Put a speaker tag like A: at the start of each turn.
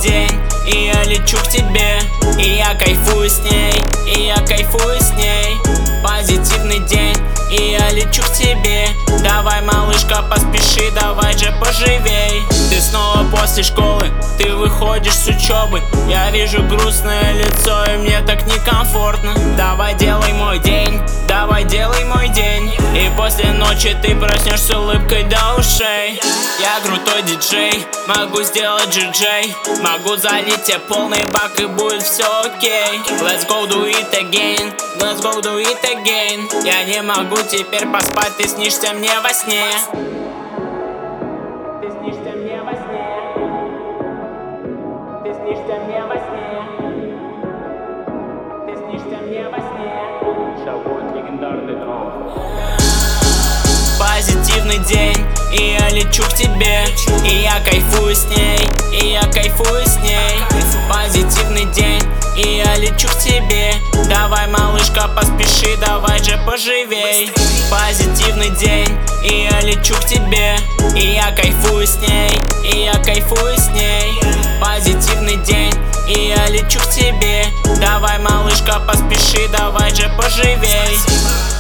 A: день, и я лечу к тебе, и я кайфую с ней, и я кайфую с ней. Позитивный день, и я лечу к тебе. Давай, малышка, поспеши, давай же поживей. Ты снова после школы, ты выходишь с учебы. Я вижу грустное лицо, и мне так некомфортно. Давай делай мой день, давай делай мой день. И после ночи ты проснешься с улыбкой до ушей. Я крутой диджей, могу сделать диджей. Могу залить тебе полный бак, и будет все окей. Let's go do it again, let's go do it again. Я не могу теперь поспать, ты снишься мне во сне. Ты снишься мне во сне. Ты снишься мне во сне. Ты снишься мне во сне. Шагует легендарный дрон. Позитивный день, и я лечу к тебе, и я кайфую с ней, и я кайфую с ней. Позитивный день, и я лечу к тебе. Давай, малышка, поспеши, давай же поживей. Позитивный день, и я лечу к тебе, и я кайфую с ней, и я кайфую с ней. Позитивный день, и я лечу к тебе. Давай, малышка, поспеши, давай же поживей.